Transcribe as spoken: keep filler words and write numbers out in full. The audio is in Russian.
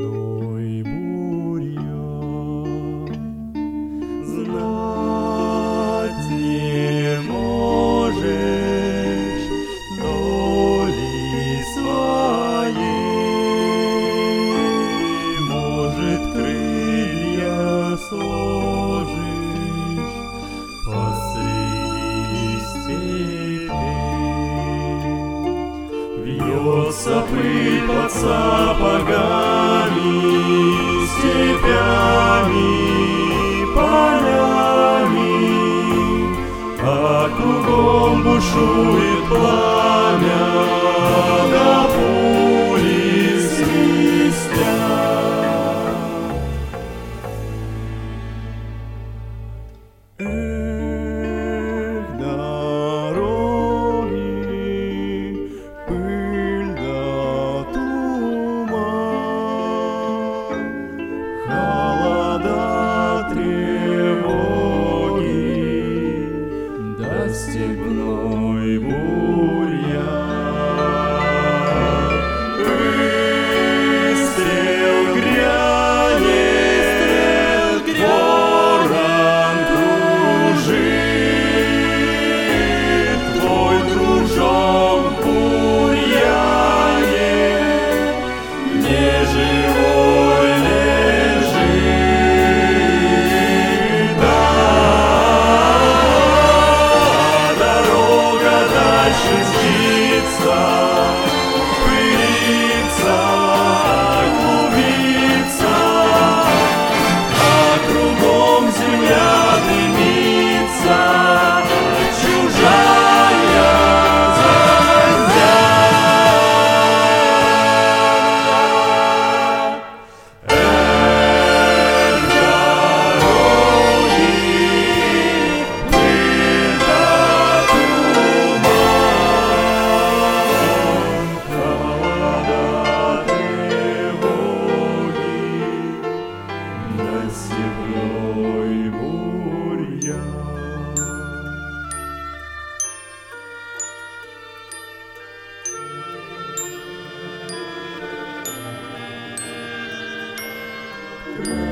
степной бурьян. Знать не можешь доли своей, может, крылья сложишь посреди степей. Вьется пыль под сапогами, степями, полями, а кругом бушует пламя, да пули свистят. Эх, дороги, пыль да туман, холода, тревоги, да степной бурьян. Выстрел грянет, ворон кружит, твой дружок в бурьяне неживой лежит. Да, дорога дальше мчится, пылится, клубится, а кругом земля дымится, чужая земля. Эх, дороги, пыль да туман, холода, тревоги, да степной бурьян. Крылья